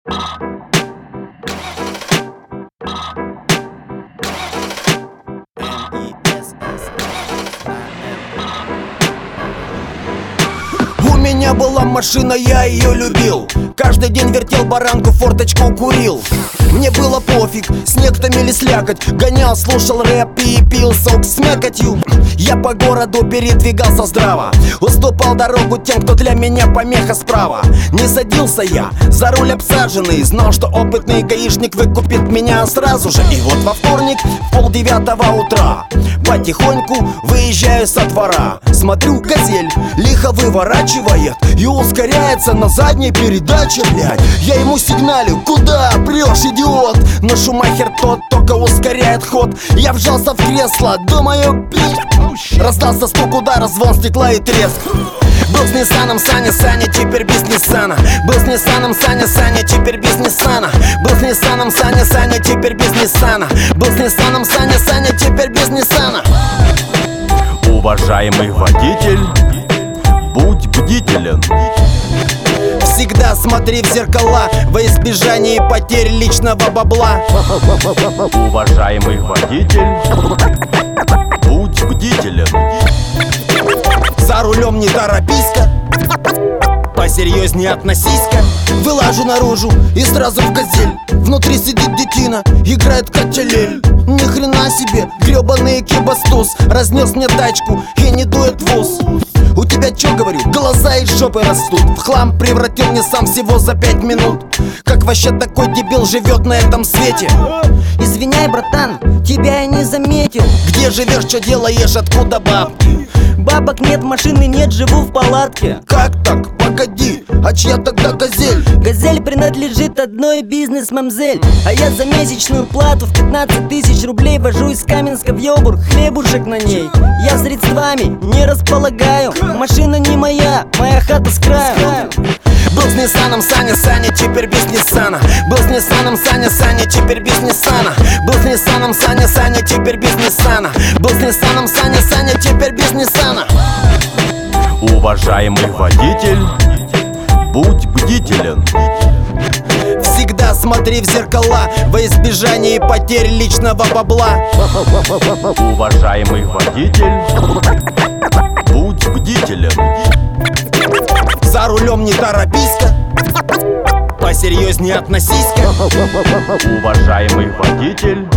У меня была машина, я ее любил. Каждый день вертел баранку, форточку курил. Мне было пофиг, снег там или слякоть. Гонял, слушал рэп и пил сок с мякотью. Я по городу передвигался здраво, уступал дорогу тем, кто для меня помеха справа. Не садился я за руль обсаженный, знал, что опытный гаишник выкупит меня сразу же. И вот во вторник в 8:30 утра потихоньку выезжаю со двора. Смотрю, газель лихо выворачивает и ускоряется на задней передаче, блядь. Я ему сигналю: куда прешь, идиот? Но шумахер тот только ускоряет ход. Я вжался в кресло, думаю, блядь. Раздался стук удара, звон стекла и треск. Был с Ниссаном Саня, Саня теперь без Ниссана. Был с Ниссаном Саня, Саня теперь без Ниссана. Был с Ниссаном Саня, Саня теперь без Ниссана. Был с Ниссаном Саня, Саня теперь без Ниссана. Уважаемый водитель, будь бдителен. Всегда смотри в зеркала во избежание потерь личного бабла. Уважаемый водитель, будь бдителен. За рулем не торопись-ка, посерьезнее относись-ка. Вылажу наружу и сразу в газель. Внутри сидит детина, играет качелель. Ни хрена себе, гребаный кибастуз разнес мне тачку и не дует в ус. У тебя чё, говорю, глаза из жопы растут. В хлам превратил мне сам всего за 5 минут. Как вообще такой дебил живет на этом свете? Извиняй, братан, тебя я не заметил. Где живешь, что делаешь, откуда бабки? Бабок нет, машины нет, живу в палатке. Как так? Погоди, а чья тогда газель? Газель принадлежит одной бизнес-мамзель. А я за месячную плату в 15 тысяч рублей вожу из Каменска в Йобург хлебушек на ней. Я средствами не располагаю, машина не моя, моя хата с краю. Был с Ниссаном Саня, Саня теперь без Ниссана. Был с Ниссаном Саня, Саня теперь без Ниссана. Был с Ниссаном Саня, Саня теперь без Ниссана. Был с Ниссаном Саня, Саня теперь без Ниссана. Уважаемый водитель, будь бдителен. Всегда смотри в зеркала во избежание потерь личного бабла. Уважаемый водитель, будь бдителен. За рулем не торопись-ка, посерьезнее относись-ка. Уважаемый водитель,